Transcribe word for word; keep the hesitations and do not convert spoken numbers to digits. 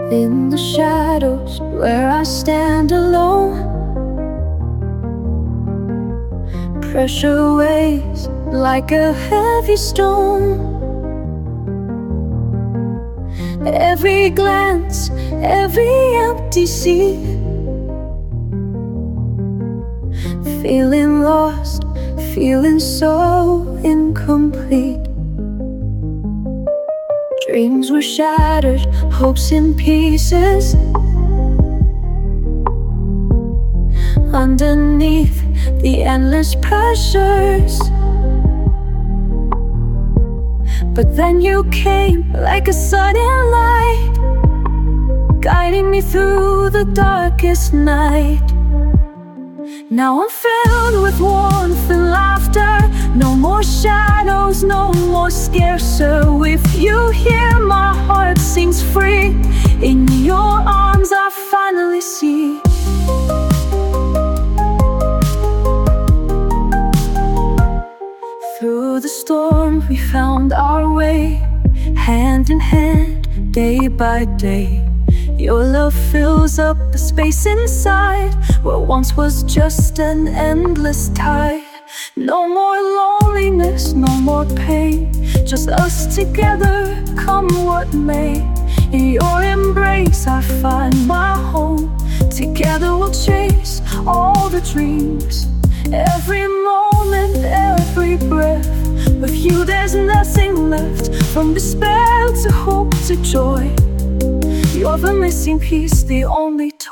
In the shadows where I stand alone, pressure weighs like a heavy stone. Every glance, every empty seat, feeling lost, feeling so incomplete. Dreams were shattered, hopes in pieces. Underneath the endless pressures, but then you came like a sudden light, guiding me through the darkest night. Now I'm filled with warmth and laughter. No more shadows, no more scares. So if you hear my heart sings free, in your arms I finally see. Through the storm we found our way, hand in hand, day by day. Your love fills up the space inside what once was just an endless tide. No more loneliness, no more pain, just us together, come what may. In your embrace I find my home. Together we'll chase all the dreams. Every moment, every breath, with you there's nothing left. From despair to hope to joy, you're the missing piece, the only